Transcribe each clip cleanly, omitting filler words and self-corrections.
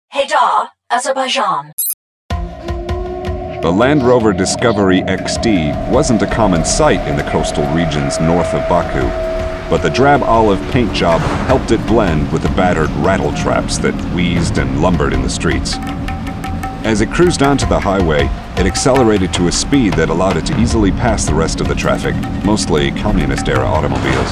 Haydar, Azerbaijan. The Land Rover Discovery XD wasn't a common sight in the coastal regions north of Baku, but the drab olive paint job helped it blend with the battered rattle traps that wheezed and lumbered in the streets. As it cruised onto the highway, it accelerated to a speed that allowed it to easily pass the rest of the traffic, mostly communist-era automobiles.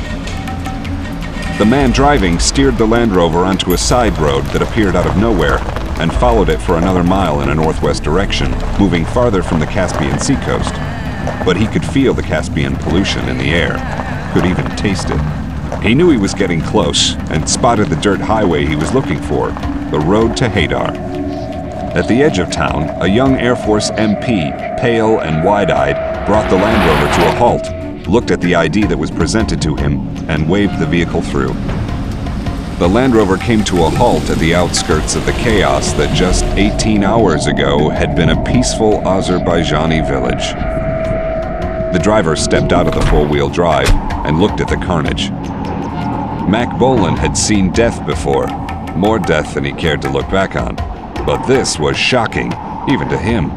The man driving steered the Land Rover onto a side road that appeared out of nowhere and followed it for another mile in a northwest direction, moving farther from the Caspian Sea coast. But he could feel the Caspian pollution in the air, could even taste it. He knew he was getting close and spotted the dirt highway he was looking for, the road to Haydar. At the edge of town, a young Air Force MP, pale and wide-eyed, brought the Land Rover to a halt, looked at the ID that was presented to him, and waved the vehicle through. The Land Rover came to a halt at the outskirts of the chaos that just 18 hours ago had been a peaceful Azerbaijani village. The driver stepped out of the four-wheel drive and looked at the carnage. Mac Bolan had seen death before, more death than he cared to look back on, but this was shocking, even to him.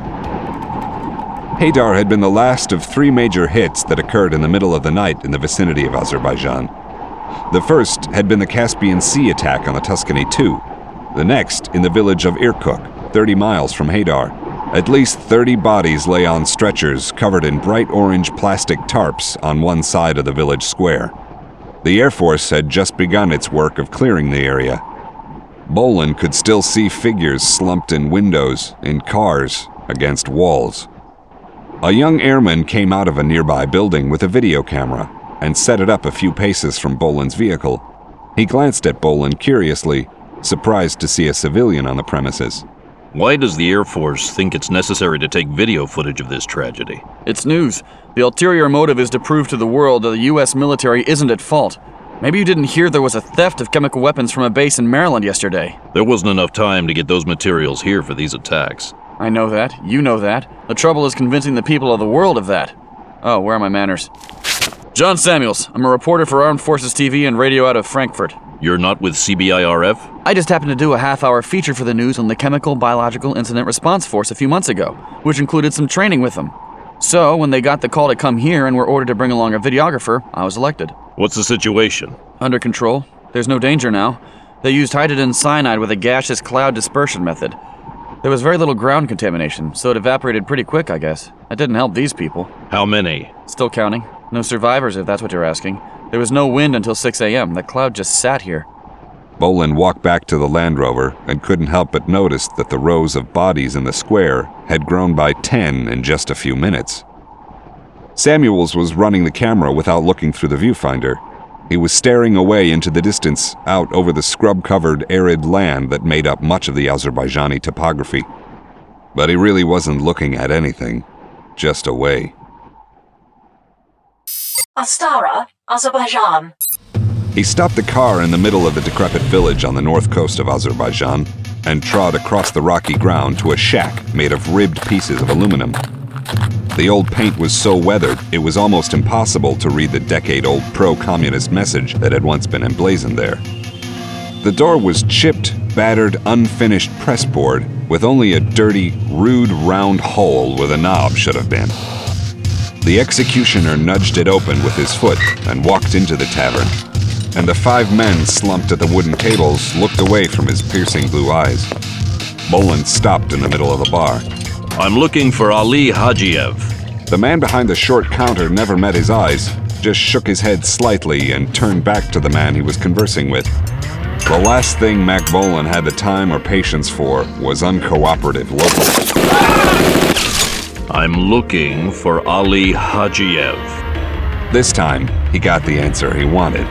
Haydar had been the last of three major hits that occurred in the middle of the night in the vicinity of Azerbaijan. The first had been the Caspian Sea attack on the Tuscany II. The next in the village of Irkut, 30 miles from Haydar. At least 30 bodies lay on stretchers covered in bright orange plastic tarps on one side of the village square. The Air Force had just begun its work of clearing the area. Bolan could still see figures slumped in windows, in cars, against walls. A young airman came out of a nearby building with a video camera and set it up a few paces from Bolan's vehicle. He glanced at Bolan curiously, surprised to see a civilian on the premises. Why does the Air Force think it's necessary to take video footage of this tragedy? It's news. The ulterior motive is to prove to the world that the U.S. military isn't at fault. Maybe you didn't hear there was a theft of chemical weapons from a base in Maryland yesterday. There wasn't enough time to get those materials here for these attacks. I know that. You know that. The trouble is convincing the people of the world of that. Oh, where are my manners? John Samuels. I'm a reporter for Armed Forces TV and radio out of Frankfurt. You're not with CBIRF? I just happened to do a half-hour feature for the news on the Chemical Biological Incident Response Force a few months ago, which included some training with them. So, when they got the call to come here and were ordered to bring along a videographer, I was elected. What's the situation? Under control. There's no danger now. They used hydrogen cyanide with a gaseous cloud dispersion method. There was very little ground contamination, so it evaporated pretty quick, I guess. That didn't help these people. How many? Still counting. No survivors, if that's what you're asking. There was no wind until 6 a.m. The cloud just sat here. Bolan walked back to the Land Rover and couldn't help but notice that the rows of bodies in the square had grown by 10 in just a few minutes. Samuels was running the camera without looking through the viewfinder. He was staring away into the distance, out over the scrub-covered, arid land that made up much of the Azerbaijani topography. But he really wasn't looking at anything, just away. Astara, Azerbaijan. He stopped the car in the middle of the decrepit village on the north coast of Azerbaijan and trod across the rocky ground to a shack made of ribbed pieces of aluminum. The old paint was so weathered, it was almost impossible to read the decade-old pro-communist message that had once been emblazoned there. The door was chipped, battered, unfinished pressboard with only a dirty, rude round hole where the knob should have been. The executioner nudged it open with his foot and walked into the tavern, and the 5 men slumped at the wooden tables looked away from his piercing blue eyes. Bolan stopped in the middle of the bar. I'm looking for Ali Hajiev. The man behind the short counter never met his eyes, just shook his head slightly and turned back to the man he was conversing with. The last thing Mac Bolan had the time or patience for was uncooperative locals. I'm looking for Ali Hajiev. This time, he got the answer he wanted.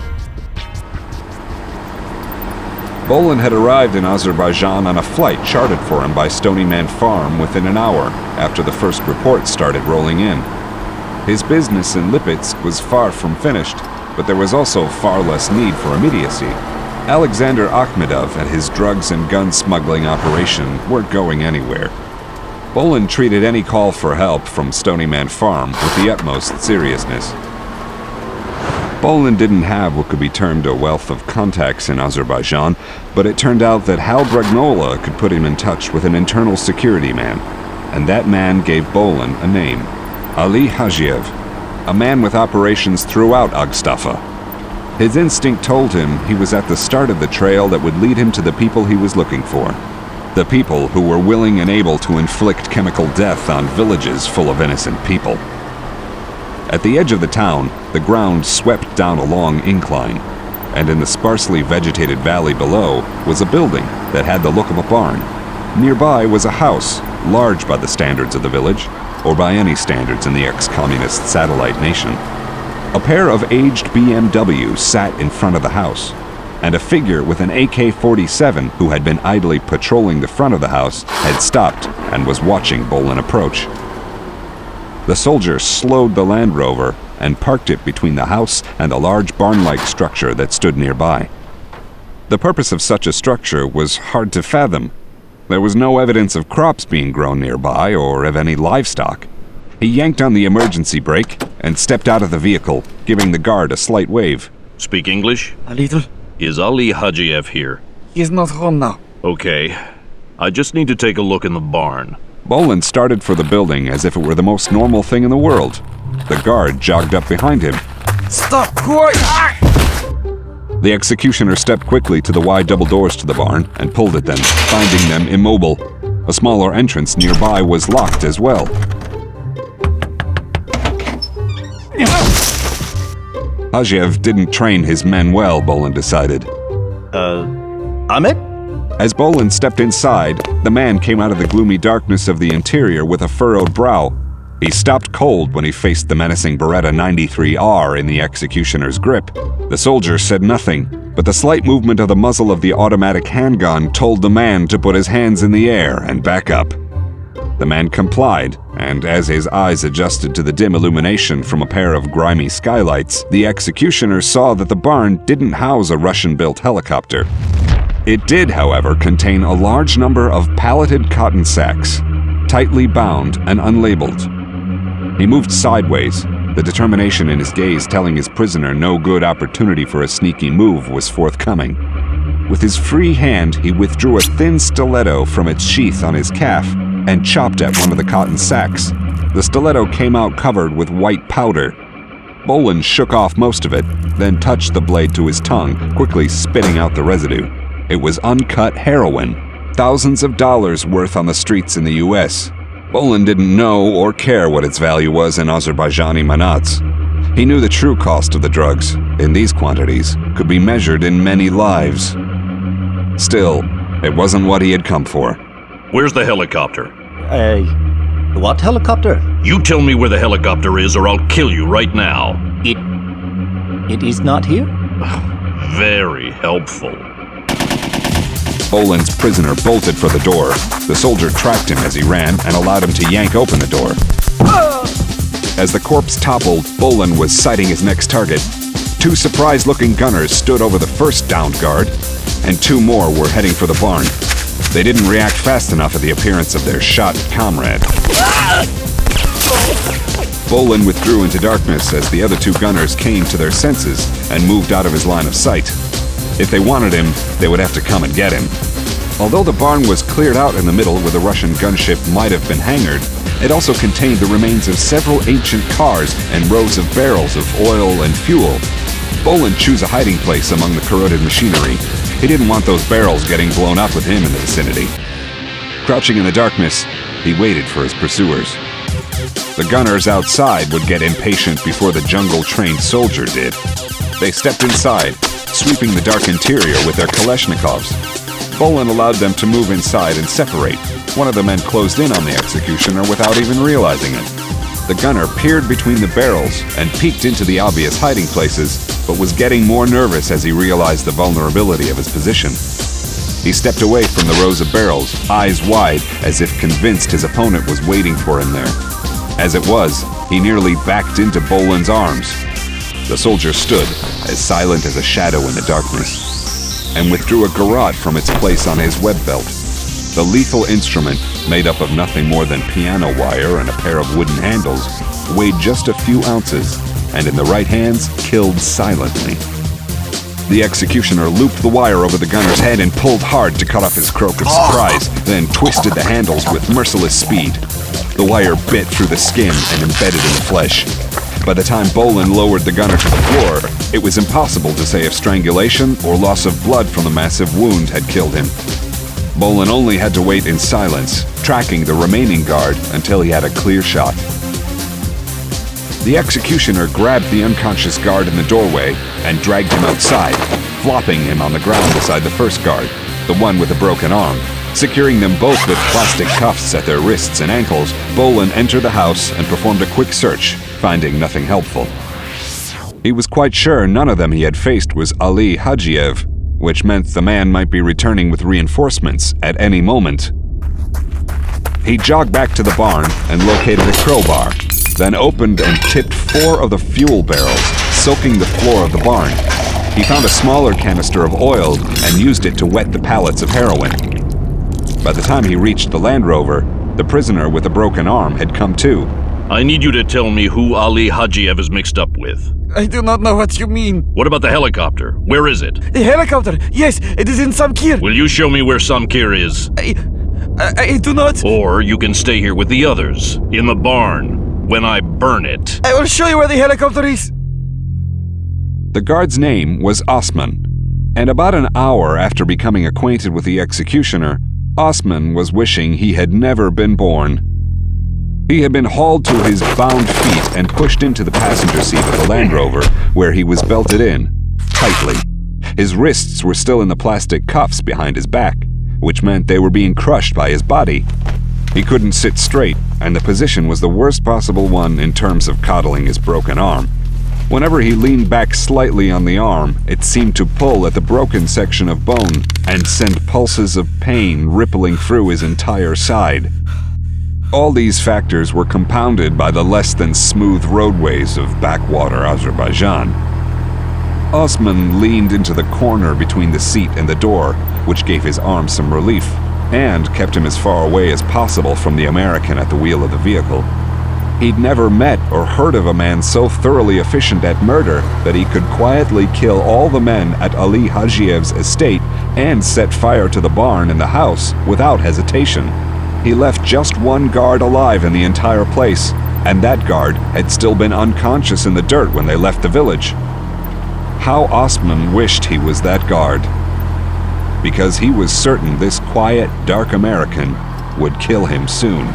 Bolan had arrived in Azerbaijan on a flight chartered for him by Stony Man Farm within an hour after the first reports started rolling in. His business in Lipetsk was far from finished, but there was also far less need for immediacy. Alexander Akhmedov and his drugs and gun smuggling operation weren't going anywhere. Bolan treated any call for help from Stony Man Farm with the utmost seriousness. Bolin didn't have what could be termed a wealth of contacts in Azerbaijan, but it turned out that Hal Bragnola could put him in touch with an internal security man, and that man gave Bolin a name, Ali Hajiev, a man with operations throughout Agstafa. His instinct told him he was at the start of the trail that would lead him to the people he was looking for. The people who were willing and able to inflict chemical death on villages full of innocent people. At the edge of the town, the ground swept down a long incline, and in the sparsely vegetated valley below was a building that had the look of a barn. Nearby was a house, large by the standards of the village, or by any standards in the ex-communist satellite nation. A pair of aged BMWs sat in front of the house, and a figure with an AK-47 who had been idly patrolling the front of the house had stopped and was watching Bolin approach. The soldier slowed the Land Rover and parked it between the house and a large barn-like structure that stood nearby. The purpose of such a structure was hard to fathom. There was no evidence of crops being grown nearby or of any livestock. He yanked on the emergency brake and stepped out of the vehicle, giving the guard a slight wave. Speak English? A little. Is Ali Hajiev here? He's not home now. Okay. I just need to take a look in the barn. Bolin started for the building as if it were the most normal thing in the world. The guard jogged up behind him. Stop! Who are you? The executioner stepped quickly to the wide double doors to the barn and pulled at them, finding them immobile. A smaller entrance nearby was locked as well. Hajiev didn't train his men well, Bolin decided. Ahmed? As Bolin stepped inside, the man came out of the gloomy darkness of the interior with a furrowed brow. He stopped cold when he faced the menacing Beretta 93R in the executioner's grip. The soldier said nothing, but the slight movement of the muzzle of the automatic handgun told the man to put his hands in the air and back up. The man complied, and as his eyes adjusted to the dim illumination from a pair of grimy skylights, the executioner saw that the barn didn't house a Russian-built helicopter. It did, however, contain a large number of palleted cotton sacks, tightly bound and unlabeled. He moved sideways, the determination in his gaze telling his prisoner no good opportunity for a sneaky move was forthcoming. With his free hand, he withdrew a thin stiletto from its sheath on his calf and chopped at one of the cotton sacks. The stiletto came out covered with white powder. Bolin shook off most of it, then touched the blade to his tongue, quickly spitting out the residue. It was uncut heroin, thousands of dollars worth on the streets in the US. Bolin didn't know or care what its value was in Azerbaijani manats. He knew the true cost of the drugs, in these quantities, could be measured in many lives. Still, it wasn't what he had come for. Where's the helicopter? What helicopter? You tell me where the helicopter is or I'll kill you right now. It is not here? Very helpful. Bolin's prisoner bolted for the door. The soldier tracked him as he ran and allowed him to yank open the door. As the corpse toppled, Bolin was sighting his next target. Two surprised-looking gunners stood over the first downed guard, and two more were heading for the barn. They didn't react fast enough at the appearance of their shot comrade. Bolin withdrew into darkness as the other two gunners came to their senses and moved out of his line of sight. If they wanted him, they would have to come and get him. Although the barn was cleared out in the middle where the Russian gunship might have been hangared, it also contained the remains of several ancient cars and rows of barrels of oil and fuel. Bolin chose a hiding place among the corroded machinery. He didn't want those barrels getting blown up with him in the vicinity. Crouching in the darkness, he waited for his pursuers. The gunners outside would get impatient before the jungle-trained soldier did. They stepped inside, sweeping the dark interior with their Kalashnikovs. Bolin allowed them to move inside and separate. One of the men closed in on the executioner without even realizing it. The gunner peered between the barrels and peeked into the obvious hiding places, but was getting more nervous as he realized the vulnerability of his position. He stepped away from the rows of barrels, eyes wide, as if convinced his opponent was waiting for him there. As it was, he nearly backed into Bolin's arms. The soldier stood, as silent as a shadow in the darkness, and withdrew a garrote from its place on his web belt. The lethal instrument, made up of nothing more than piano wire and a pair of wooden handles, weighed just a few ounces and in the right hands, killed silently. The executioner looped the wire over the gunner's head and pulled hard to cut off his croak of surprise, then twisted the handles with merciless speed. The wire bit through the skin and embedded in the flesh. By the time Bolin lowered the gunner to the floor, it was impossible to say if strangulation or loss of blood from the massive wound had killed him. Bolin only had to wait in silence, tracking the remaining guard until he had a clear shot. The executioner grabbed the unconscious guard in the doorway and dragged him outside, flopping him on the ground beside the first guard, the one with a broken arm. Securing them both with plastic cuffs at their wrists and ankles, Bolin entered the house and performed a quick search, finding nothing helpful. He was quite sure none of them he had faced was Ali Hajiev, which meant the man might be returning with reinforcements at any moment. He jogged back to the barn and located a crowbar, then opened and tipped 4 of the fuel barrels, soaking the floor of the barn. He found a smaller canister of oil and used it to wet the pallets of heroin. By the time he reached the Land Rover, the prisoner with a broken arm had come to. I need you to tell me who Ali Hajiev is mixed up with. I do not know what you mean. What about the helicopter? Where is it? The helicopter! Yes, it is in Samkir. Will you show me where Samkir is? I do not. Or you can stay here with the others, in the barn, when I burn it. I will show you where the helicopter is. The guard's name was Osman, and about an hour after becoming acquainted with the executioner, Osman was wishing he had never been born. He had been hauled to his bound feet and pushed into the passenger seat of the Land Rover, where he was belted in, tightly. His wrists were still in the plastic cuffs behind his back, which meant they were being crushed by his body. He couldn't sit straight, and the position was the worst possible one in terms of coddling his broken arm. Whenever he leaned back slightly on the arm, it seemed to pull at the broken section of bone and send pulses of pain rippling through his entire side. All these factors were compounded by the less than smooth roadways of backwater Azerbaijan. Osman leaned into the corner between the seat and the door, which gave his arm some relief, and kept him as far away as possible from the American at the wheel of the vehicle. He'd never met or heard of a man so thoroughly efficient at murder that he could quietly kill all the men at Ali Hajiev's estate and set fire to the barn and the house without hesitation. He left just one guard alive in the entire place, and that guard had still been unconscious in the dirt when they left the village. How Osman wished he was that guard, because he was certain this quiet, dark American would kill him soon.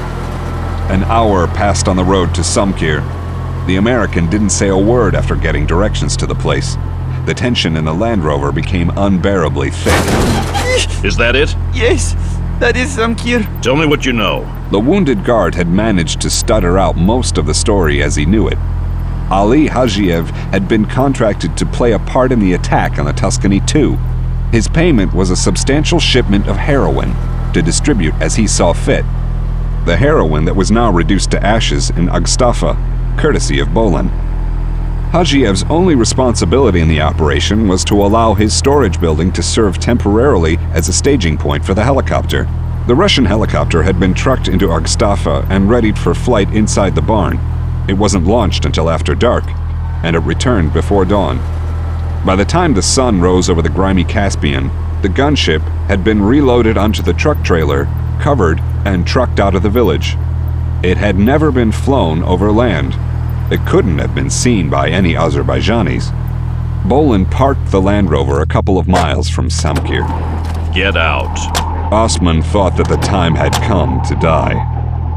An hour passed on the road to Samkir. The American didn't say a word after getting directions to the place. The tension in the Land Rover became unbearably thick. Is that it? Yes, that is Samkir. Tell me what you know. The wounded guard had managed to stutter out most of the story as he knew it. Ali Hajiev had been contracted to play a part in the attack on the Tuscany II. His payment was a substantial shipment of heroin to distribute as he saw fit. The heroin that was now reduced to ashes in Agstafa, courtesy of Bolin. Hajiev's only responsibility in the operation was to allow his storage building to serve temporarily as a staging point for the helicopter. The Russian helicopter had been trucked into Agstafa and readied for flight inside the barn. It wasn't launched until after dark, and it returned before dawn. By the time the sun rose over the grimy Caspian, the gunship had been reloaded onto the truck trailer, covered, and trucked out of the village. It had never been flown over land. It couldn't have been seen by any Azerbaijanis. Bolin parked the Land Rover a couple of miles from Samkir. Get out. Osman thought that the time had come to die.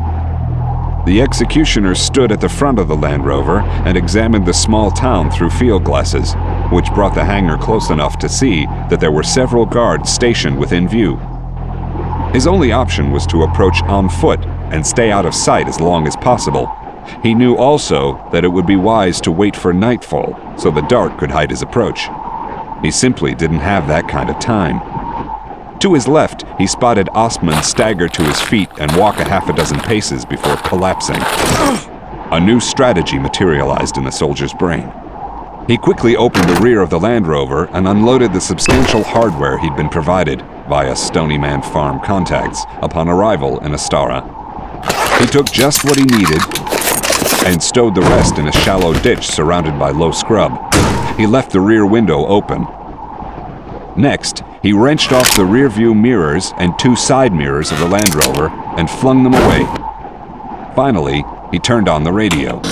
The executioner stood at the front of the Land Rover and examined the small town through field glasses, which brought the hangar close enough to see that there were several guards stationed within view. His only option was to approach on foot and stay out of sight as long as possible. He knew also that it would be wise to wait for nightfall so the dark could hide his approach. He simply didn't have that kind of time. To his left, he spotted Osman stagger to his feet and walk a half a dozen paces before collapsing. A new strategy materialized in the soldier's brain. He quickly opened the rear of the Land Rover and unloaded the substantial hardware he'd been provided via Stonyman Farm contacts upon arrival in Astara. He took just what he needed, and stowed the rest in a shallow ditch surrounded by low scrub. He left the rear window open. Next, he wrenched off the rear view mirrors and 2 side mirrors of the Land Rover and flung them away. Finally, he turned on the radio.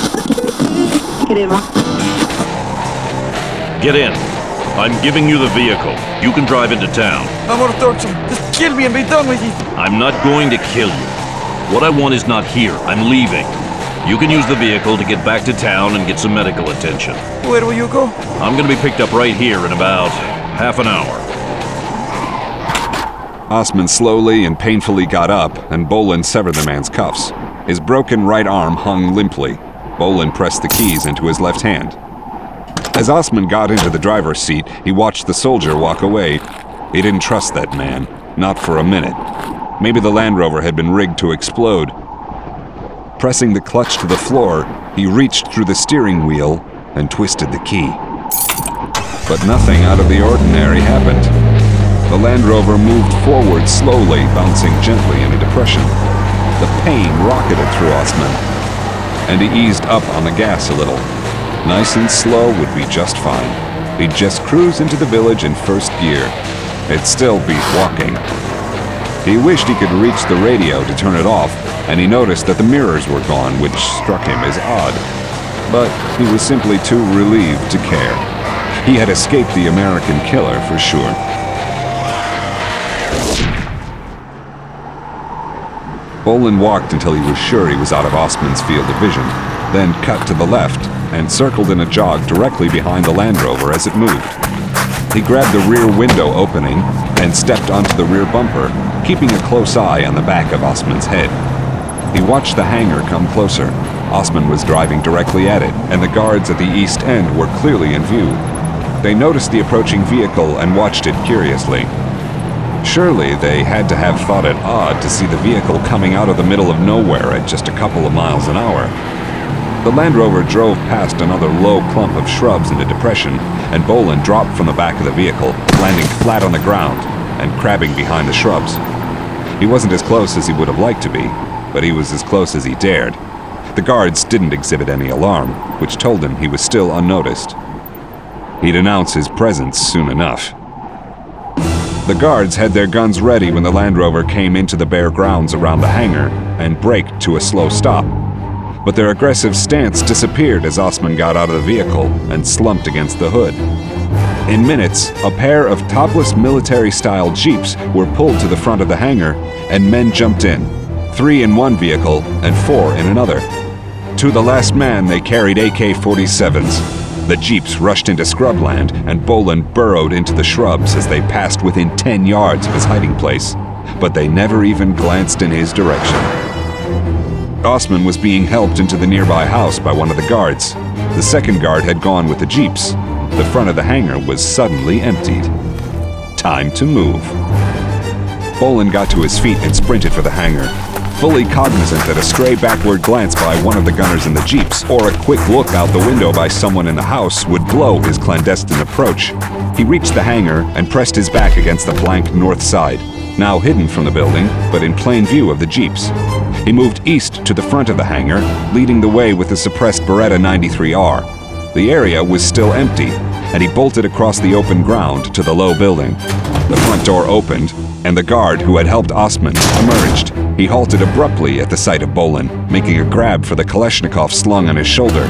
Get in. I'm giving you the vehicle. You can drive into town. I want to talk to him. Just kill me and be done with it. I'm not going to kill you. What I want is not here. I'm leaving. You can use the vehicle to get back to town and get some medical attention. Where will you go? I'm going to be picked up right here in about half an hour. Osman slowly and painfully got up, and Bolin severed the man's cuffs. His broken right arm hung limply. Bolin pressed the keys into his left hand. As Osman got into the driver's seat, he watched the soldier walk away. He didn't trust that man, not for a minute. Maybe the Land Rover had been rigged to explode. Pressing the clutch to the floor, he reached through the steering wheel and twisted the key. But nothing out of the ordinary happened. The Land Rover moved forward slowly, bouncing gently in a depression. The pain rocketed through Osman, and he eased up on the gas a little. Nice and slow would be just fine. He'd just cruise into the village in first gear. It'd still beat walking. He wished he could reach the radio to turn it off, and he noticed that the mirrors were gone, which struck him as odd. But he was simply too relieved to care. He had escaped the American killer for sure. Bolin walked until he was sure he was out of Osman's field of vision, then cut to the left and circled in a jog directly behind the Land Rover as it moved. He grabbed the rear window opening and stepped onto the rear bumper, keeping a close eye on the back of Osman's head. He watched the hangar come closer. Osman was driving directly at it, and the guards at the east end were clearly in view. They noticed the approaching vehicle and watched it curiously. Surely they had to have thought it odd to see the vehicle coming out of the middle of nowhere at just a couple of miles an hour. The Land Rover drove past another low clump of shrubs in a depression, and Bolin dropped from the back of the vehicle, landing flat on the ground and crabbing behind the shrubs. He wasn't as close as he would have liked to be, but he was as close as he dared. The guards didn't exhibit any alarm, which told him he was still unnoticed. He'd announce his presence soon enough. The guards had their guns ready when the Land Rover came into the bare grounds around the hangar and braked to a slow stop. But their aggressive stance disappeared as Osman got out of the vehicle and slumped against the hood. In minutes, a pair of topless military-style jeeps were pulled to the front of the hangar, and men jumped in, 3 in one vehicle and 4 in another. To the last man, they carried AK-47s. The jeeps rushed into scrubland, and Bolin burrowed into the shrubs as they passed within 10 yards of his hiding place, but they never even glanced in his direction. Osman was being helped into the nearby house by one of the guards. The second guard had gone with the jeeps. The front of the hangar was suddenly emptied. Time to move. Bolin got to his feet and sprinted for the hangar, fully cognizant that a stray backward glance by one of the gunners in the jeeps or a quick look out the window by someone in the house would blow his clandestine approach. He reached the hangar and pressed his back against the blank north side, now hidden from the building, but in plain view of the jeeps. He moved east to the front of the hangar, leading the way with the suppressed Beretta 93R. The area was still empty, and he bolted across the open ground to the low building. The front door opened, and the guard who had helped Osman emerged. He halted abruptly at the sight of Bolin, making a grab for the Kalashnikov slung on his shoulder.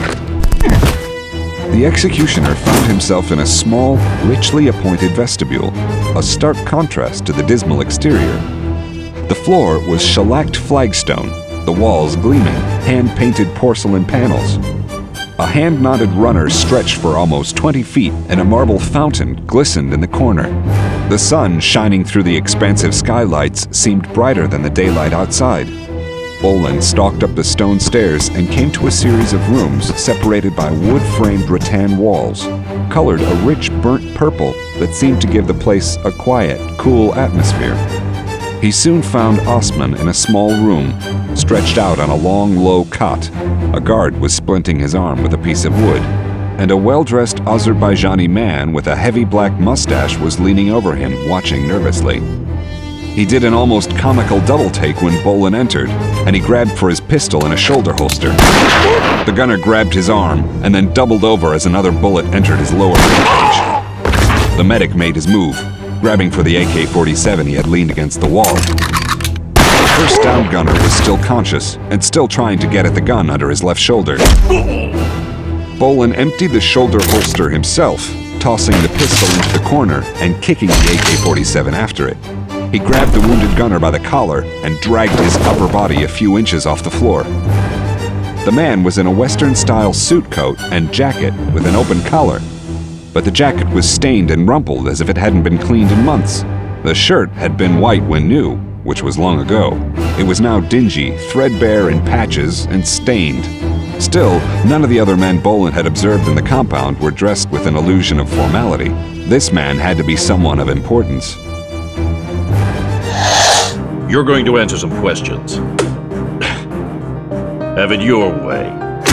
The executioner found himself in a small, richly appointed vestibule, a stark contrast to the dismal exterior. The floor was shellacked flagstone, the walls gleaming, hand-painted porcelain panels. A hand-knotted runner stretched for almost 20 feet, and a marble fountain glistened in the corner. The sun shining through the expansive skylights seemed brighter than the daylight outside. Bolin stalked up the stone stairs and came to a series of rooms separated by wood-framed rattan walls, colored a rich burnt purple that seemed to give the place a quiet, cool atmosphere. He soon found Osman in a small room, stretched out on a long, low cot. A guard was splinting his arm with a piece of wood, and a well-dressed Azerbaijani man with a heavy black mustache was leaning over him, watching nervously. He did an almost comical double take when Bolin entered, and he grabbed for his pistol in a shoulder holster. The gunner grabbed his arm and then doubled over as another bullet entered his lower ribcage. The medic made his move, grabbing for the AK-47 he had leaned against the wall. The first downed gunner was still conscious and still trying to get at the gun under his left shoulder. Bolin emptied the shoulder holster himself, tossing the pistol into the corner and kicking the AK-47 after it. He grabbed the wounded gunner by the collar and dragged his upper body a few inches off the floor. The man was in a Western-style suit coat and jacket with an open collar, but the jacket was stained and rumpled as if it hadn't been cleaned in months. The shirt had been white when new, which was long ago. It was now dingy, threadbare in patches, and stained. Still, none of the other men Bolin had observed in the compound were dressed with an illusion of formality. This man had to be someone of importance. You're going to answer some questions. Have it your way.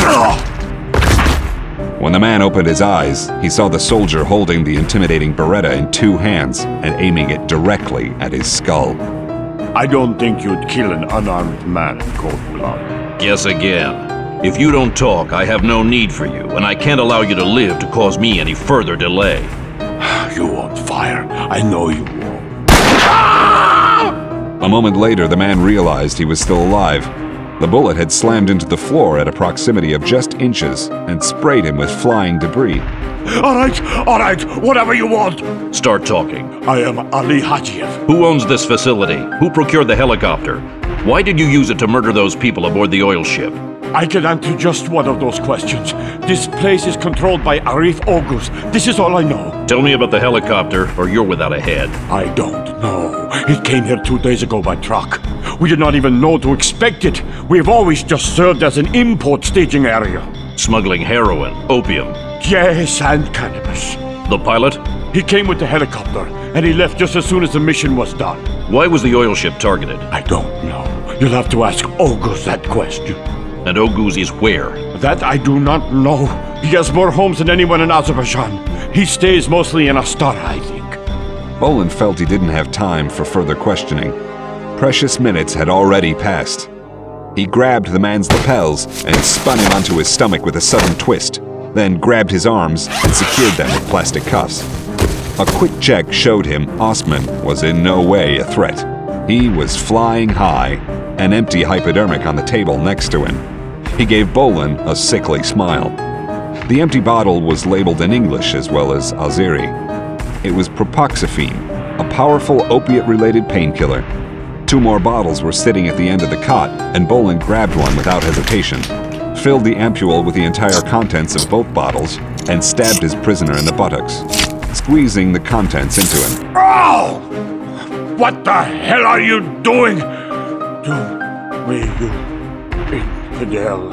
When the man opened his eyes, he saw the soldier holding the intimidating Beretta in two hands and aiming it directly at his skull. I don't think you'd kill an unarmed man in cold blood. Guess again. If you don't talk, I have no need for you, and I can't allow you to live to cause me any further delay. You won't fire. I know you won't. A moment later, the man realized he was still alive. The bullet had slammed into the floor at a proximity of just inches and sprayed him with flying debris. All right, whatever you want. Start talking. I am Ali Hajiev. Who owns this facility? Who procured the helicopter? Why did you use it to murder those people aboard the oil ship? I can answer just one of those questions. This place is controlled by Arif Oguz. This is all I know. Tell me about the helicopter, or you're without a head. I don't know. It came here 2 days ago by truck. We did not even know to expect it. We've always just served as an import staging area. Smuggling heroin, opium. Yes, and cannabis. The pilot? He came with the helicopter, and he left just as soon as the mission was done. Why was the oil ship targeted? I don't know. You'll have to ask Oguz that question. And Oguz is where? That I do not know. He has more homes than anyone in Azerbaijan. He stays mostly in Astara, I think. Bolin felt he didn't have time for further questioning. Precious minutes had already passed. He grabbed the man's lapels and spun him onto his stomach with a sudden twist, then grabbed his arms and secured them with plastic cuffs. A quick check showed him Osman was in no way a threat. He was flying high, an empty hypodermic on the table next to him. He gave Bolin a sickly smile. The empty bottle was labeled in English as well as Azeri. It was propoxyphene, a powerful opiate-related painkiller. 2 more bottles were sitting at the end of the cot, and Bolin grabbed one without hesitation, filled the ampule with the entire contents of both bottles, and stabbed his prisoner in the buttocks, squeezing the contents into him. Oh! What the hell are you doing? Do me, you infidel.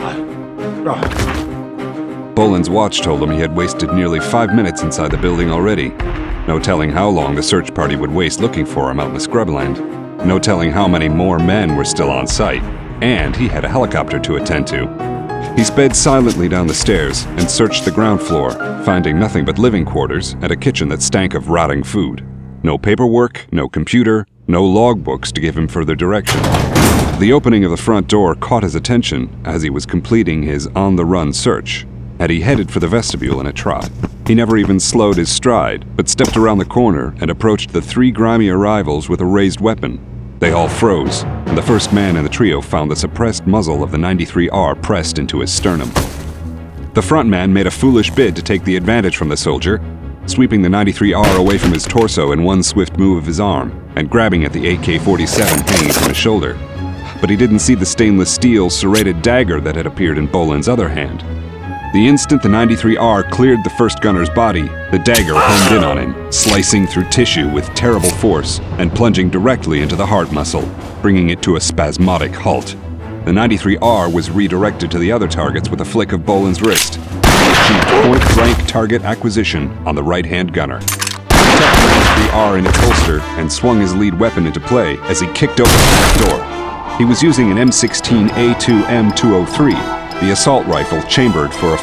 Bolin's watch told him he had wasted nearly 5 minutes inside the building already. No telling how long the search party would waste looking for him out in the scrubland. No telling how many more men were still on site. And he had a helicopter to attend to. He sped silently down the stairs and searched the ground floor, finding nothing but living quarters and a kitchen that stank of rotting food. No paperwork, no computer, no logbooks to give him further direction. The opening of the front door caught his attention as he was completing his on-the-run search. Had he headed for the vestibule in a trot, he never even slowed his stride, but stepped around the corner and approached the 3 grimy arrivals with a raised weapon. They all froze, and the first man in the trio found the suppressed muzzle of the 93R pressed into his sternum. The front man made a foolish bid to take the advantage from the soldier, sweeping the 93R away from his torso in one swift move of his arm, and grabbing at the AK-47 hanging from his shoulder. But he didn't see the stainless steel serrated dagger that had appeared in Bolin's other hand. The instant the 93R cleared the first gunner's body, the dagger honed in on him, slicing through tissue with terrible force and plunging directly into the heart muscle, bringing it to a spasmodic halt. The 93R was redirected to the other targets with a flick of Bolin's wrist. He achieved point-blank target acquisition on the right-hand gunner. He tucked the 93R in its holster and swung his lead weapon into play as he kicked open the back door. He was using an M16A2 M203, the assault rifle chambered for a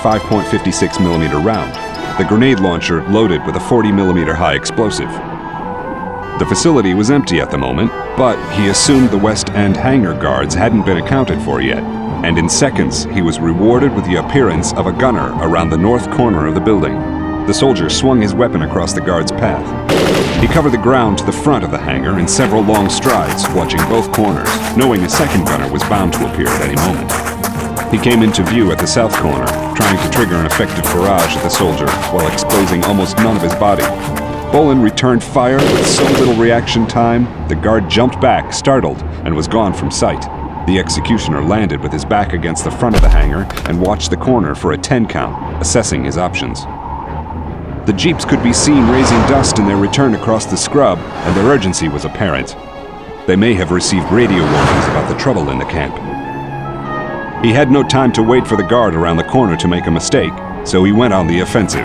5.56mm round, the grenade launcher loaded with a 40mm high explosive. The facility was empty at the moment, but he assumed the West End hangar guards hadn't been accounted for yet, and in seconds he was rewarded with the appearance of a gunner around the north corner of the building. The soldier swung his weapon across the guard's path. He covered the ground to the front of the hangar in several long strides, watching both corners, knowing a second gunner was bound to appear at any moment. He came into view at the south corner, trying to trigger an effective barrage at the soldier while exposing almost none of his body. Bolin returned fire with so little reaction time, the guard jumped back, startled, and was gone from sight. The executioner landed with his back against the front of the hangar and watched the corner for a 10 count, assessing his options. The jeeps could be seen raising dust in their return across the scrub, and their urgency was apparent. They may have received radio warnings about the trouble in the camp. He had no time to wait for the guard around the corner to make a mistake, so he went on the offensive.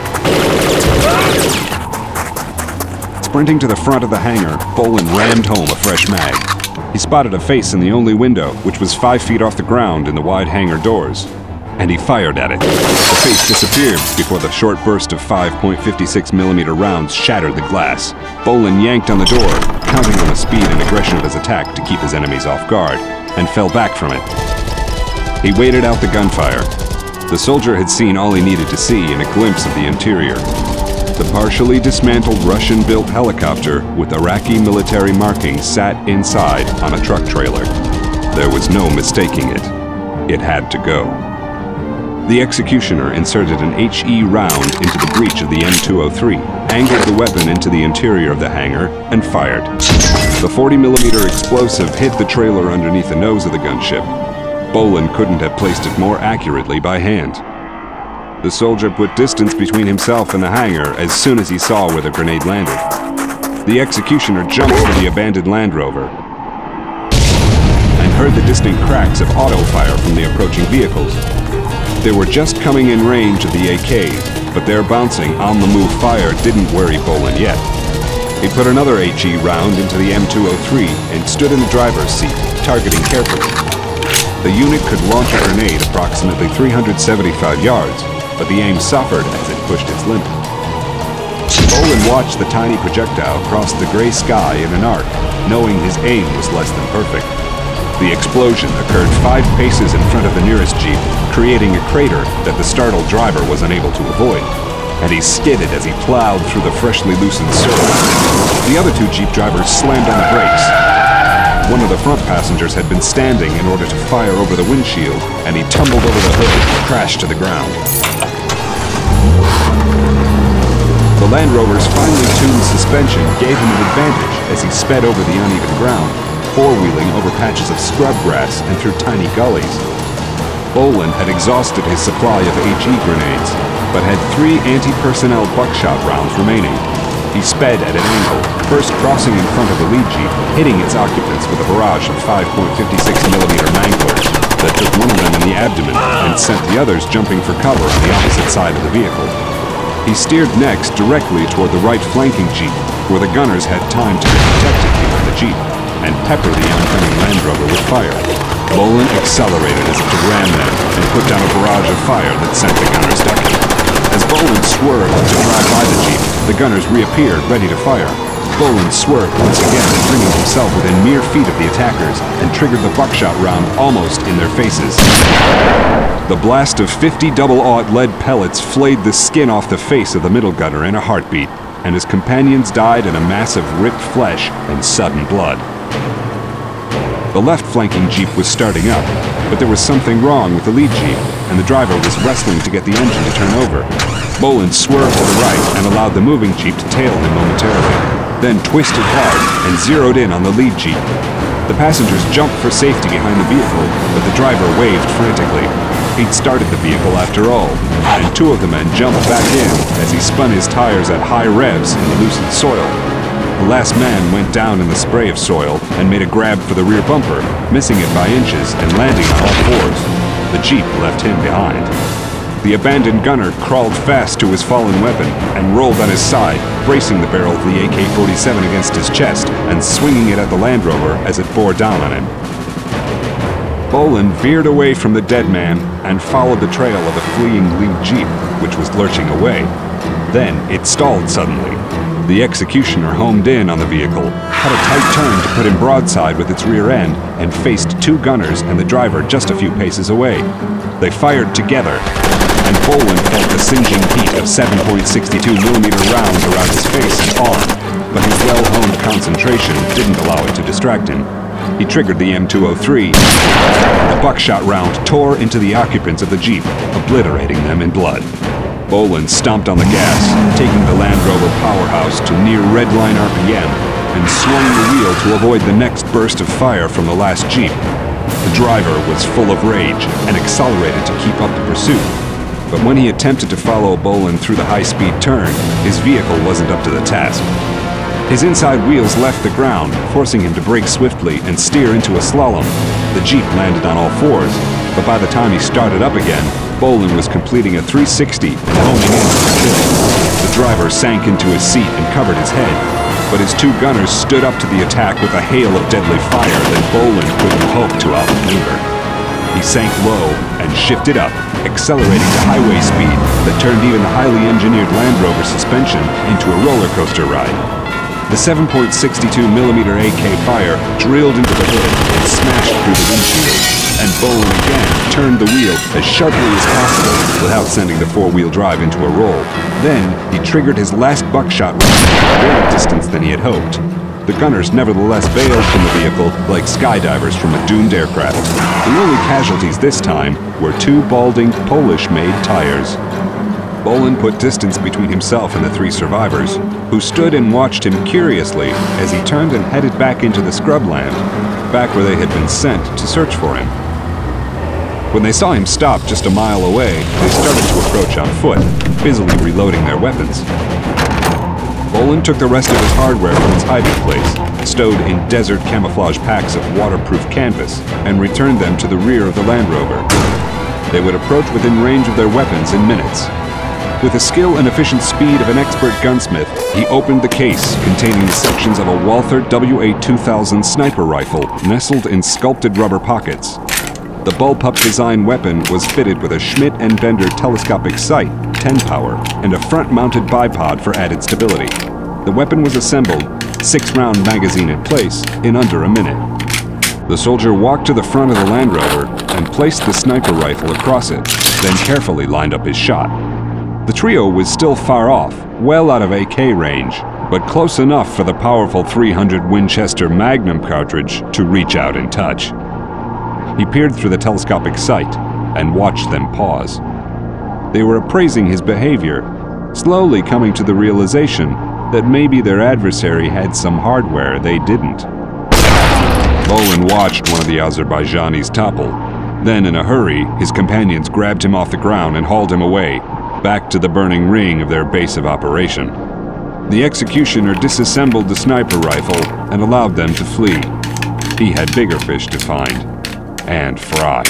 Sprinting to the front of the hangar, Bolin rammed home a fresh mag. He spotted a face in the only window, which was 5 feet off the ground in the wide hangar doors, and he fired at it. The face disappeared before the short burst of 5.56mm rounds shattered the glass. Bolin yanked on the door, counting on the speed and aggression of his attack to keep his enemies off guard, and fell back from it. He waited out the gunfire. The soldier had seen all he needed to see in a glimpse of the interior. The partially dismantled Russian-built helicopter with Iraqi military markings sat inside on a truck trailer. There was no mistaking it. It had to go. The executioner inserted an HE round into the breech of the M203, angled the weapon into the interior of the hangar, and fired. The 40mm explosive hit the trailer underneath the nose of the gunship. Bolin couldn't have placed it more accurately by hand. The soldier put distance between himself and the hangar as soon as he saw where the grenade landed. The executioner jumped for the abandoned Land Rover and heard the distant cracks of auto fire from the approaching vehicles. They were just coming in range of the AKs, but their bouncing on-the-move fire didn't worry Bolin yet. He put another HE round into the M203 and stood in the driver's seat, targeting carefully. The unit could launch a grenade approximately 375 yards, but the aim suffered as it pushed its limit. Bolin watched the tiny projectile cross the gray sky in an arc, knowing his aim was less than perfect. The explosion occurred 5 paces in front of the nearest jeep, creating a crater that the startled driver was unable to avoid, and he skidded as he plowed through the freshly loosened soil. The other 2 jeep drivers slammed on the brakes. One of the front passengers had been standing in order to fire over the windshield, and he tumbled over the hood and crashed to the ground. The Land Rover's finely tuned suspension gave him an advantage as he sped over the uneven ground, four-wheeling over patches of scrub grass and through tiny gullies. Bolin had exhausted his supply of HE grenades, but had 3 anti-personnel buckshot rounds remaining. He sped at an angle, first crossing in front of the lead jeep, hitting its occupants with a barrage of 5.56mm manglers that took one of them in the abdomen and sent the others jumping for cover on the opposite side of the vehicle. He steered next directly toward the right flanking jeep, where the gunners had time to get protected behind the jeep, and pepper the oncoming Land Rover with fire. Bolin accelerated as if to ram them and put down a barrage of fire that sent the gunners ducking. As Bolin swerved to drive by the jeep, the gunners reappeared, ready to fire. Bolin swerved once again, bringing himself within mere feet of the attackers, and triggered the buckshot round almost in their faces. The blast of 50 double-aught lead pellets flayed the skin off the face of the middle gunner in a heartbeat, and his companions died in a mass of ripped flesh and sudden blood. The left flanking jeep was starting up, but there was something wrong with the lead jeep, and the driver was wrestling to get the engine to turn over. Bolin swerved to the right and allowed the moving jeep to tail him momentarily, then twisted hard and zeroed in on the lead jeep. The passengers jumped for safety behind the vehicle, but the driver waved frantically. He'd started the vehicle after all, and 2 of the men jumped back in as he spun his tires at high revs in the loosened soil. The last man went down in the spray of soil and made a grab for the rear bumper, missing it by inches and landing on all 4s. The jeep left him behind. The abandoned gunner crawled fast to his fallen weapon and rolled on his side, bracing the barrel of the AK-47 against his chest and swinging it at the Land Rover as it bore down on him. Bolin veered away from the dead man and followed the trail of the fleeing lead jeep, which was lurching away. Then it stalled suddenly. The executioner homed in on the vehicle, had a tight turn to put him broadside with its rear end, and faced two gunners and the driver just a few paces away. They fired together, and Bolin felt the singeing heat of 7.62mm rounds around his face and arm, but his well-honed concentration didn't allow it to distract him. He triggered the M203. The buckshot round tore into the occupants of the Jeep, obliterating them in blood. Bolin stomped on the gas, taking the Land Rover powerhouse to near redline RPM, and swung the wheel to avoid the next burst of fire from the last Jeep. The driver was full of rage and accelerated to keep up the pursuit. But when he attempted to follow Bolin through the high-speed turn, his vehicle wasn't up to the task. His inside wheels left the ground, forcing him to brake swiftly and steer into a slalom. The Jeep landed on all fours, but by the time he started up again, Bolin was completing a 360 and homing in for a kill. The driver sank into his seat and covered his head, but his two gunners stood up to the attack with a hail of deadly fire that Bolin couldn't hope to outmaneuver. He sank low and shifted up, accelerating to highway speed that turned even the highly engineered Land Rover suspension into a roller coaster ride. The 7.62mm AK fire drilled into the hood and smashed through the windshield, and Bolin again turned the wheel as sharply as possible without sending the four-wheel drive into a roll. Then he triggered his last buckshot round at a greater distance than he had hoped. The gunners nevertheless bailed from the vehicle like skydivers from a doomed aircraft. The only casualties this time were two balding Polish-made tires. Bolin put distance between himself and the three survivors, who stood and watched him curiously as he turned and headed back into the scrubland, back where they had been sent to search for him. When they saw him stop just a mile away, they started to approach on foot, busily reloading their weapons. Bolin took the rest of his hardware from its hiding place, stowed in desert camouflage packs of waterproof canvas, and returned them to the rear of the Land Rover. They would approach within range of their weapons in minutes. With the skill and efficient speed of an expert gunsmith, he opened the case containing the sections of a Walther WA-2000 sniper rifle nestled in sculpted rubber pockets. The bullpup design weapon was fitted with a Schmidt & Bender telescopic sight, 10 power, and a front-mounted bipod for added stability. The weapon was assembled, 6-round magazine in place, in under a minute. The soldier walked to the front of the Land Rover and placed the sniper rifle across it, then carefully lined up his shot. The trio was still far off, well out of AK range, but close enough for the powerful .300 Winchester Magnum cartridge to reach out and touch. He peered through the telescopic sight and watched them pause. They were appraising his behavior, slowly coming to the realization that maybe their adversary had some hardware they didn't. Bolin watched one of the Azerbaijanis topple. Then, in a hurry, his companions grabbed him off the ground and hauled him away, back to the burning ring of their base of operation. The executioner disassembled the sniper rifle and allowed them to flee. He had bigger fish to find and fry.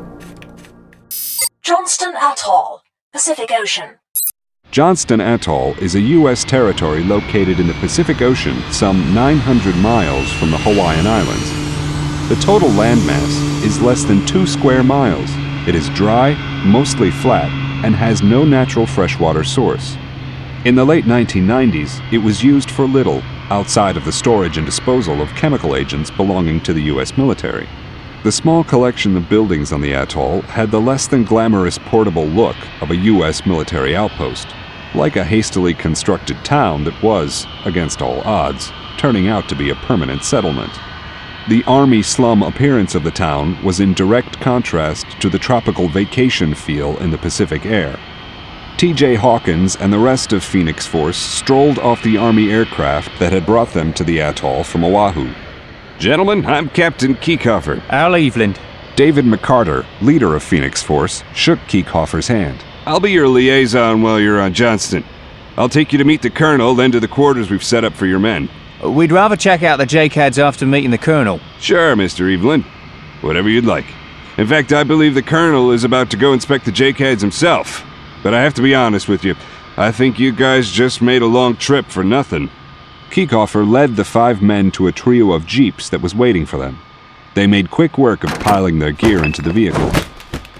Johnston Atoll, Pacific Ocean. Johnston Atoll is a U.S. territory located in the Pacific Ocean some 900 miles from the Hawaiian Islands. The total landmass is less than 2 square miles. It is dry, mostly flat, and has no natural freshwater source. In the late 1990s, it was used for little outside of the storage and disposal of chemical agents belonging to the U.S. military. The small collection of buildings on the atoll had the less than glamorous portable look of a U.S. military outpost, like a hastily constructed town that was, against all odds, turning out to be a permanent settlement. The army slum appearance of the town was in direct contrast to the tropical vacation feel in the Pacific air. T.J. Hawkins and the rest of Phoenix Force strolled off the Army aircraft that had brought them to the atoll from Oahu. "Gentlemen, I'm Captain Kieckhofer." Al Eveland. David McCarter, leader of Phoenix Force, shook Kieckhofer's hand. "I'll be your liaison while you're on Johnston. I'll take you to meet the colonel, then to the quarters we've set up for your men." We'd rather check out the JCADs after meeting the colonel. "Sure, Mr. Eveland. Whatever you'd like. In fact, I believe the colonel is about to go inspect the JCADs himself. But I have to be honest with you, I think you guys just made a long trip for nothing." Kieckhofer led the 5 men to a trio of jeeps that was waiting for them. They made quick work of piling their gear into the vehicles.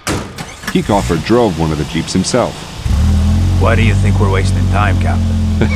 Kieckhofer drove one of the jeeps himself. Why do you think we're wasting time, Captain?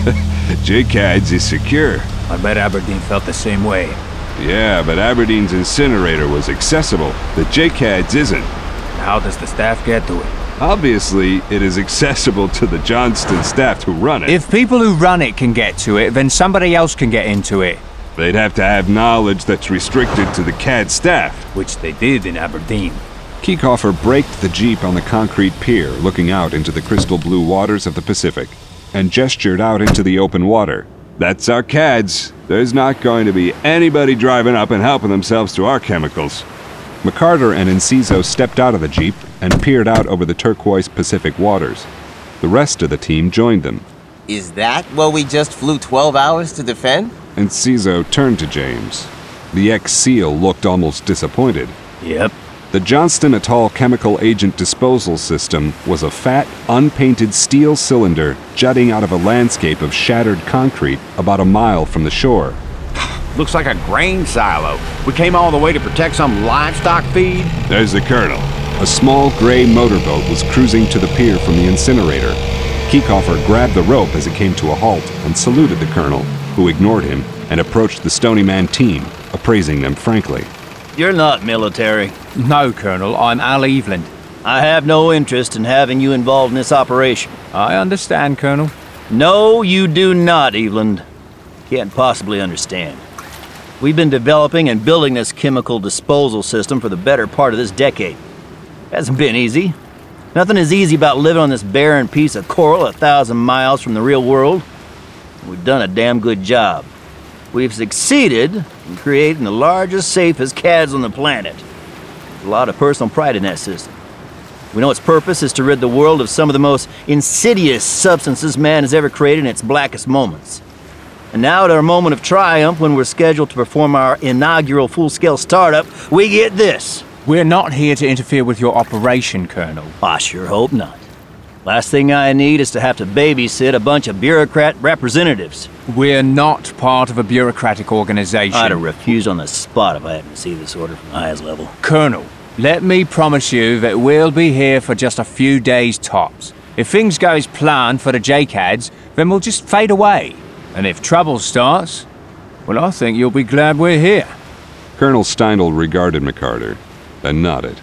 JCADS is secure. I bet Aberdeen felt the same way. Yeah, but Aberdeen's incinerator was accessible. The JCADS isn't. How does the staff get to it? Obviously, it is accessible to the Johnston staff who run it. If people who run it can get to it, then somebody else can get into it. They'd have to have knowledge that's restricted to the CAD staff. Which they did in Aberdeen. Kiekhofer braked the Jeep on the concrete pier, looking out into the crystal blue waters of the Pacific, and gestured out into the open water. That's our CADS. There's not going to be anybody driving up and helping themselves to our chemicals. McCarter and Enciso stepped out of the Jeep and peered out over the turquoise Pacific waters. The rest of the team joined them. Is that what we just flew 12 hours to defend? Enciso turned to James. The ex-SEAL looked almost disappointed. Yep. The Johnston Atoll Chemical Agent Disposal System was a fat, unpainted steel cylinder jutting out of a landscape of shattered concrete about a mile from the shore. Looks like a grain silo. We came all the way to protect some livestock feed? There's the colonel. A small gray motorboat was cruising to the pier from the incinerator. Kiekhofer grabbed the rope as it came to a halt and saluted the colonel, who ignored him and approached the Stony Man team, appraising them frankly. You're not military. No, Colonel, I'm Al Eveland. I have no interest in having you involved in this operation. I understand, Colonel. No, you do not, Eveland. Can't possibly understand. We've been developing and building this chemical disposal system for the better part of this decade. Hasn't been easy. Nothing is easy about living on this barren piece of coral 1,000 miles from the real world. We've done a damn good job. We've succeeded in creating the largest, safest CADs on the planet. There's a lot of personal pride in that system. We know its purpose is to rid the world of some of the most insidious substances man has ever created in its blackest moments. And now at our moment of triumph, when we're scheduled to perform our inaugural full-scale startup, we get this. We're not here to interfere with your operation, Colonel. I sure hope not. Last thing I need is to have to babysit a bunch of bureaucrat representatives. We're not part of a bureaucratic organization. I'd have refused on the spot if I hadn't received this order from the highest level. Colonel, let me promise you that we'll be here for just a few days tops. If things go as planned for the JCADS, then we'll just fade away. And if trouble starts, well, I think you'll be glad we're here. Colonel Steindl regarded McCarter and nodded.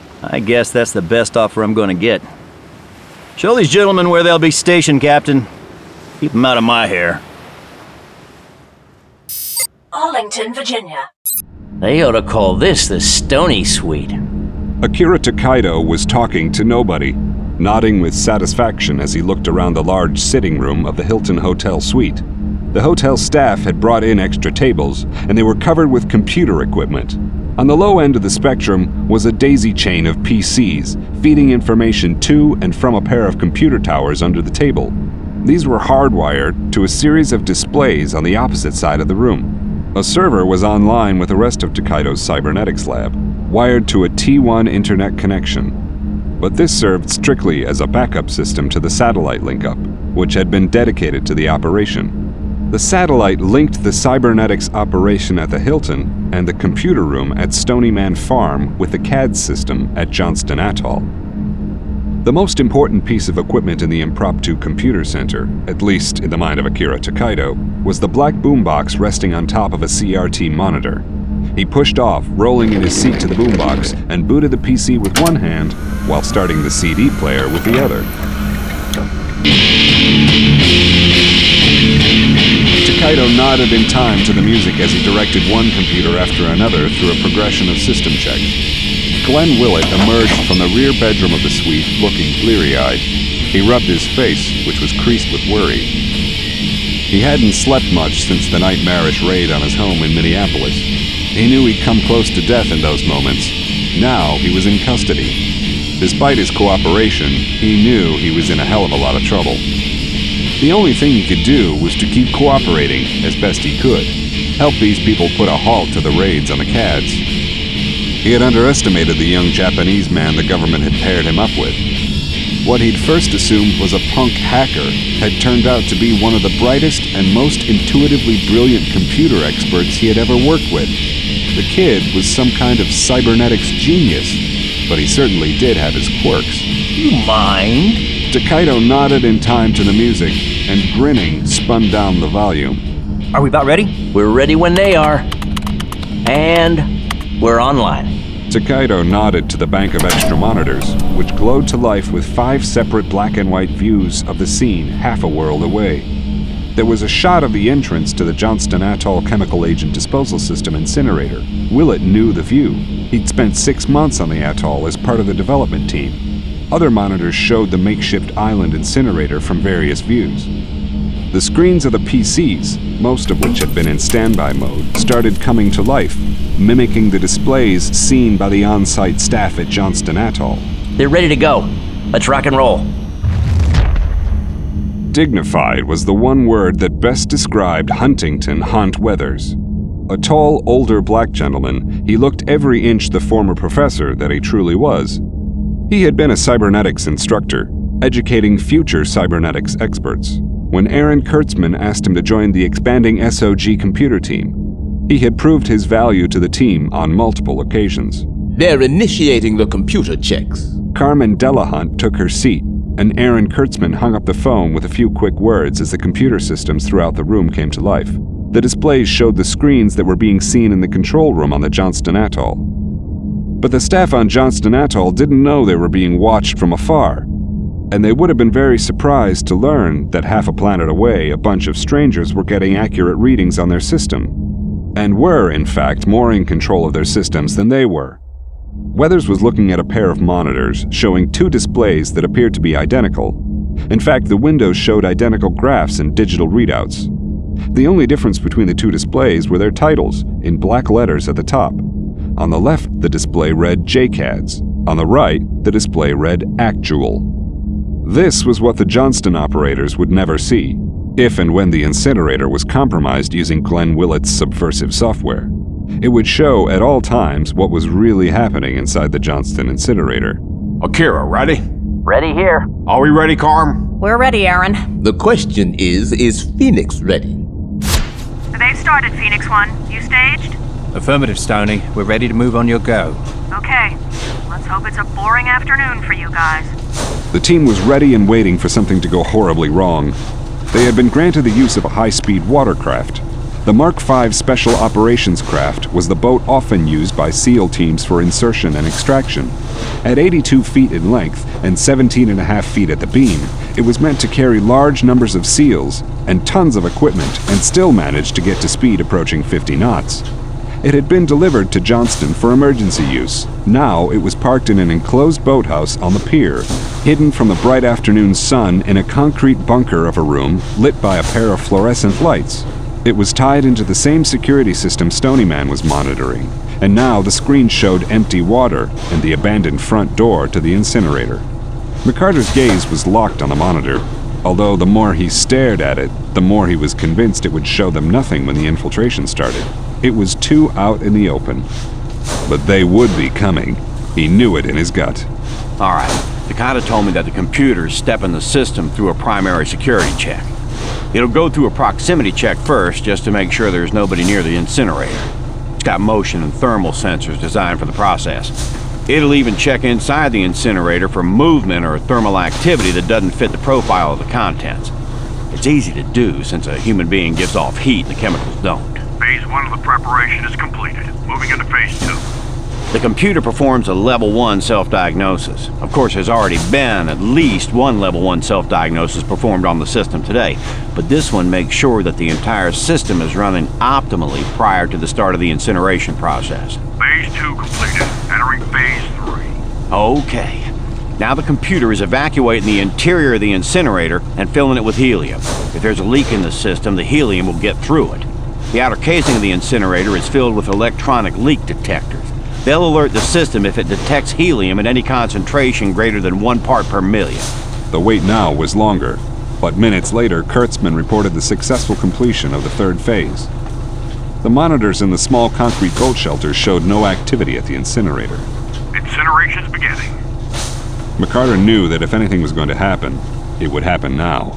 I guess that's the best offer I'm going to get. Show these gentlemen where they'll be stationed, Captain. Keep them out of my hair. Arlington, Virginia. They ought to call this the Stony Suite. Akira Tokaido was talking to nobody, nodding with satisfaction as he looked around the large sitting room of the Hilton Hotel suite. The hotel staff had brought in extra tables, and they were covered with computer equipment. On the low end of the spectrum was a daisy chain of PCs, feeding information to and from a pair of computer towers under the table. These were hardwired to a series of displays on the opposite side of the room. A server was online with the rest of Tokaido's cybernetics lab, wired to a T1 internet connection. But this served strictly as a backup system to the satellite link-up, which had been dedicated to the operation. The satellite linked the cybernetics operation at the Hilton and the computer room at Stony Man Farm with the CAD system at Johnston Atoll. The most important piece of equipment in the impromptu computer center, at least in the mind of Akira Tokaido, was the black boombox resting on top of a CRT monitor. He pushed off, rolling in his seat to the boombox, and booted the PC with one hand while starting the CD player with the other. Tokaido nodded in time to the music as he directed one computer after another through a progression of system checks. Glenn Willett emerged from the rear bedroom of the suite, looking bleary-eyed. He rubbed his face, which was creased with worry. He hadn't slept much since the nightmarish raid on his home in Minneapolis. He knew he'd come close to death in those moments. Now he was in custody. Despite his cooperation, he knew he was in a hell of a lot of trouble. The only thing he could do was to keep cooperating as best he could, help these people put a halt to the raids on the CADs. He had underestimated the young Japanese man the government had paired him up with. What he'd first assumed was a punk hacker had turned out to be one of the brightest and most intuitively brilliant computer experts he had ever worked with. The kid was some kind of cybernetics genius, but he certainly did have his quirks. You mind? Takedo nodded in time to the music and, grinning, spun down the volume. Are we about ready? We're ready when they are. And we're online. Takedo nodded to the bank of extra monitors, which glowed to life with 5 separate black and white views of the scene half a world away. There was a shot of the entrance to the Johnston Atoll Chemical Agent Disposal System incinerator. Willett knew the view. He'd spent 6 months on the atoll as part of the development team. Other monitors showed the makeshift island incinerator from various views. The screens of the PCs, most of which had been in standby mode, started coming to life, mimicking the displays seen by the on-site staff at Johnston Atoll. They're ready to go. Let's rock and roll. Dignified was the one word that best described Huntington Hunt Weathers. A tall, older black gentleman, he looked every inch the former professor that he truly was. He had been a cybernetics instructor, educating future cybernetics experts. When Aaron Kurtzman asked him to join the expanding SOG computer team, he had proved his value to the team on multiple occasions. They're initiating the computer checks. Carmen Delahunt took her seat, and Aaron Kurtzman hung up the phone with a few quick words as the computer systems throughout the room came to life. The displays showed the screens that were being seen in the control room on the Johnston Atoll. But the staff on Johnston Atoll didn't know they were being watched from afar, and they would have been very surprised to learn that half a planet away, a bunch of strangers were getting accurate readings on their system, and were, in fact, more in control of their systems than they were. Weathers was looking at a pair of monitors showing 2 displays that appeared to be identical. In fact, the windows showed identical graphs and digital readouts. The only difference between the 2 displays were their titles, in black letters at the top. On the left, the display read JCADS. On the right, the display read Actual. This was what the Johnston operators would never see, if and when the incinerator was compromised using Glenn Willett's subversive software. It would show at all times what was really happening inside the Johnston incinerator. Akira, ready? Ready here. Are we ready, Carm? We're ready, Aaron. The question is Phoenix ready? They've started, Phoenix 1. You staged? Affirmative, Stoney. We're ready to move on your go. Okay. Let's hope it's a boring afternoon for you guys. The team was ready and waiting for something to go horribly wrong. They had been granted the use of a high-speed watercraft. The Mark V Special Operations Craft was the boat often used by SEAL teams for insertion and extraction. At 82 feet in length and 17.5 feet at the beam, it was meant to carry large numbers of SEALs and tons of equipment and still manage to get to speed approaching 50 knots. It had been delivered to Johnston for emergency use. Now it was parked in an enclosed boathouse on the pier, hidden from the bright afternoon sun in a concrete bunker of a room lit by a pair of fluorescent lights. It was tied into the same security system Stonyman was monitoring, and now the screen showed empty water and the abandoned front door to the incinerator. McCarter's gaze was locked on the monitor, although the more he stared at it, the more he was convinced it would show them nothing when the infiltration started. It was too out in the open. But they would be coming. He knew it in his gut. All right. Takeda told me that the computer's stepping the system through a primary security check. It'll go through a proximity check first, just to make sure there's nobody near the incinerator. It's got motion and thermal sensors designed for the process. It'll even check inside the incinerator for movement or thermal activity that doesn't fit the profile of the contents. It's easy to do since a human being gives off heat and the chemicals don't. Phase 1 of the preparation is completed. Moving into Phase 2. The computer performs a Level 1 self-diagnosis. Of course, there's already been at least one Level 1 self-diagnosis performed on the system today, but this one makes sure that the entire system is running optimally prior to the start of the incineration process. Phase 2 completed. Entering Phase 3. Okay. Now the computer is evacuating the interior of the incinerator and filling it with helium. If there's a leak in the system, the helium will get through it. The outer casing of the incinerator is filled with electronic leak detectors. They'll alert the system if it detects helium at any concentration greater than 1 part per million. The wait now was longer, but minutes later, Kurtzman reported the successful completion of the 3rd phase. The monitors in the small concrete boat shelter showed no activity at the incinerator. Incineration's beginning. McCarter knew that if anything was going to happen, it would happen now.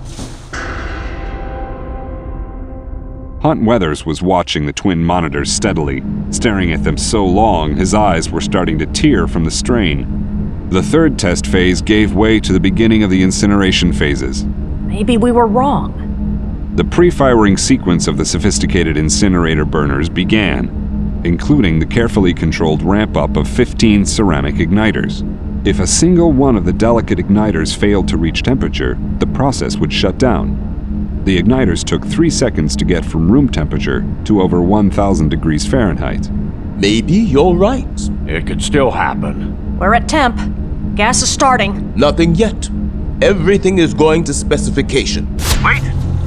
Hunt Weathers was watching the twin monitors steadily, staring at them so long his eyes were starting to tear from the strain. The third test phase gave way to the beginning of the incineration phases. Maybe we were wrong. The pre-firing sequence of the sophisticated incinerator burners began, including the carefully controlled ramp-up of 15 ceramic igniters. If a single one of the delicate igniters failed to reach temperature, the process would shut down. The igniters took 3 seconds to get from room temperature to over 1,000 degrees Fahrenheit. Maybe you're right. It could still happen. We're at temp. Gas is starting. Nothing yet. Everything is going to specification. Wait!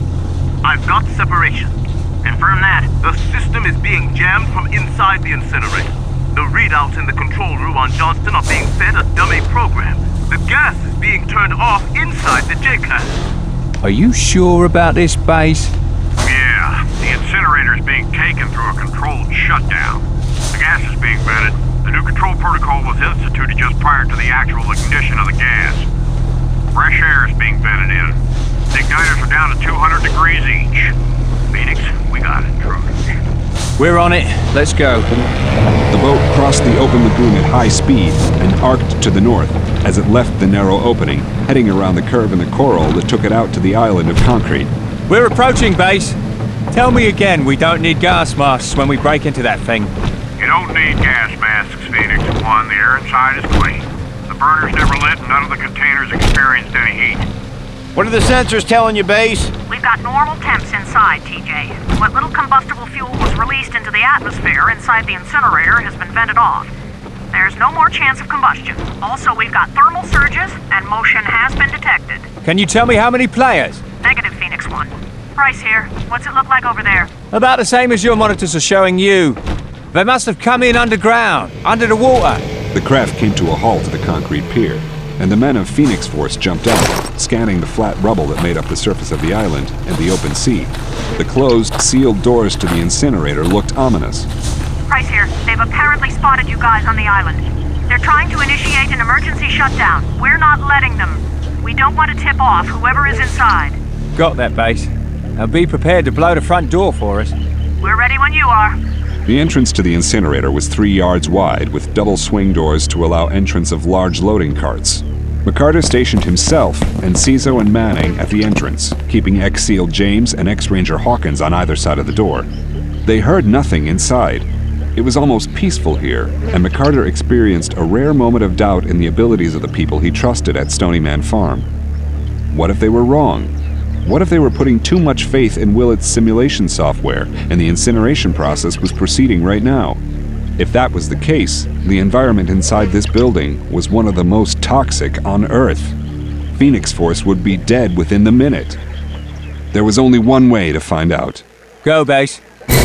I've got separation. Confirm that. The system is being jammed from inside the incinerator. The readouts in the control room on Johnston are being fed a dummy program. The gas is being turned off inside the JCAD. Are you sure about this, Base? Yeah, the incinerator is being taken through a controlled shutdown. The gas is being vented. The new control protocol was instituted just prior to the actual ignition of the gas. Fresh air is being vented in. The igniters are down to 200 degrees each. Phoenix, we got intruders. We're on it. Let's go. The boat crossed the open lagoon at high speed and arced to the north as it left the narrow opening, heading around the curve in the coral that took it out to the island of concrete. We're approaching, Base. Tell me again we don't need gas masks when we break into that thing. You don't need gas masks, Phoenix. One, the air inside is clean. The burner's never lit and none of the containers experienced any heat. What are the sensors telling you, Base? We've got normal temps inside, TJ. What little combustible fuel was released into the atmosphere inside the incinerator has been vented off. There's no more chance of combustion. Also, we've got thermal surges, and motion has been detected. Can you tell me how many players? Negative, Phoenix 1. Price here. What's it look like over there? About the same as your monitors are showing you. They must have come in underground, under the water. The craft came to a halt at the concrete pier, and the men of Phoenix Force jumped out, scanning the flat rubble that made up the surface of the island and the open sea. The closed, sealed doors to the incinerator looked ominous. Price here. They've apparently spotted you guys on the island. They're trying to initiate an emergency shutdown. We're not letting them. We don't want to tip off whoever is inside. Got that, Base. Now be prepared to blow the front door for us. We're ready when you are. The entrance to the incinerator was 3 yards wide, with double swing doors to allow entrance of large loading carts. McCarter stationed himself and Ciso and Manning at the entrance, keeping ex-SEAL James and ex-Ranger Hawkins on either side of the door. They heard nothing inside. It was almost peaceful here, and McCarter experienced a rare moment of doubt in the abilities of the people he trusted at Stony Man Farm. What if they were wrong? What if they were putting too much faith in Willett's simulation software, and the incineration process was proceeding right now? If that was the case, the environment inside this building was one of the most toxic on Earth. Phoenix Force would be dead within the minute. There was only one way to find out. Go, Base.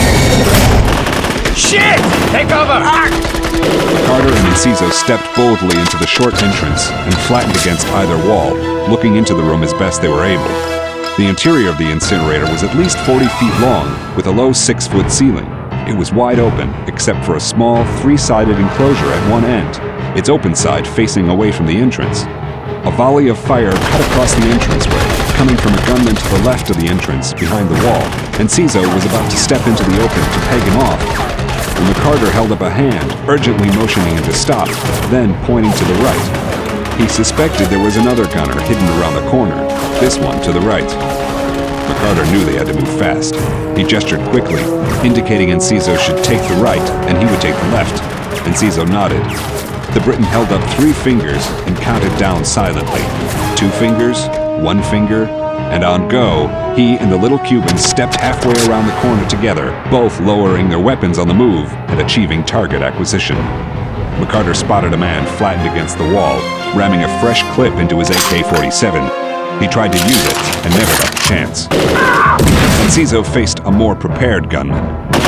Shit! Take cover! Carter and Ciso stepped boldly into the short entrance and flattened against either wall, looking into the room as best they were able. The interior of the incinerator was at least 40 feet long, with a low 6-foot ceiling. It was wide open, except for a small, 3-sided enclosure at one end, its open side facing away from the entrance. A volley of fire cut across the entranceway, coming from a gunman to the left of the entrance, behind the wall, and Ciso was about to step into the open to peg him off, when McCarter held up a hand, urgently motioning him to stop, then pointing to the right. He suspected there was another gunner hidden around the corner, this one to the right. McCarter knew they had to move fast. He gestured quickly, indicating Enciso should take the right and he would take the left. Enciso nodded. The Briton held up 3 fingers and counted down silently. 2 fingers, 1 finger, and on go, he and the little Cuban stepped halfway around the corner together, both lowering their weapons on the move and achieving target acquisition. McCarter spotted a man flattened against the wall, ramming a fresh clip into his AK-47. He tried to use it and never got the chance. Enciso faced a more prepared gunman.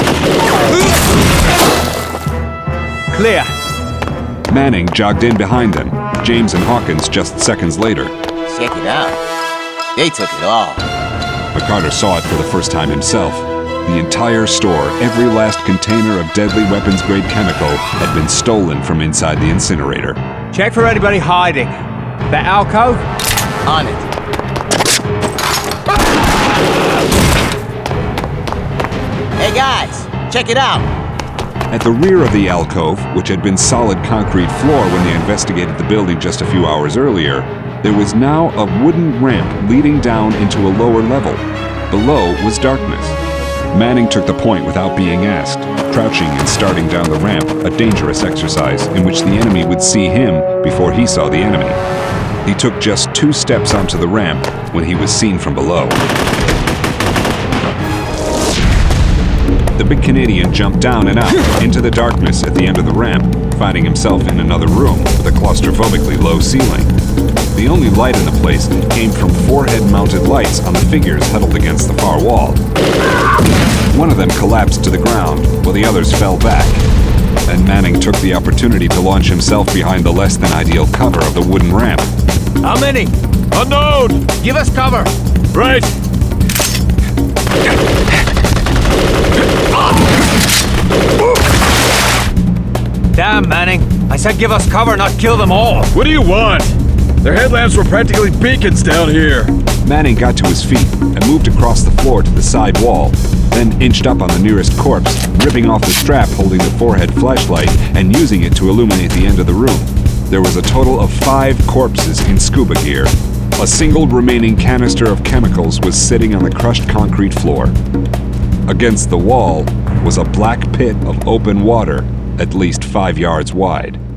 Clear. Manning jogged in behind them, James and Hawkins just seconds later. Check it out. They took it all. McCarter saw it for the first time himself. The entire store, every last container of deadly weapons-grade chemical, had been stolen from inside the incinerator. Check for anybody hiding. That alcove? On it. Hey guys, check it out. At the rear of the alcove, which had been solid concrete floor when they investigated the building just a few hours earlier, there was now a wooden ramp leading down into a lower level. Below was darkness. Manning took the point without being asked, crouching and starting down the ramp, a dangerous exercise in which the enemy would see him before he saw the enemy. He took just 2 steps onto the ramp when he was seen from below. The big Canadian jumped down and out into the darkness at the end of the ramp, finding himself in another room with a claustrophobically low ceiling. The only light in the place came from forehead-mounted lights on the figures huddled against the far wall. One of them collapsed to the ground, while the others fell back, and Manning took the opportunity to launch himself behind the less-than-ideal cover of the wooden ramp. How many? Unknown! Give us cover! Right! Damn, Manning. I said give us cover, not kill them all. What do you want? Their headlamps were practically beacons down here. Manning got to his feet and moved across the floor to the side wall, then inched up on the nearest corpse, ripping off the strap holding the forehead flashlight and using it to illuminate the end of the room. There was a total of 5 corpses in scuba gear. A single remaining canister of chemicals was sitting on the crushed concrete floor. Against the wall was a black pit of open water, at least 5 yards wide.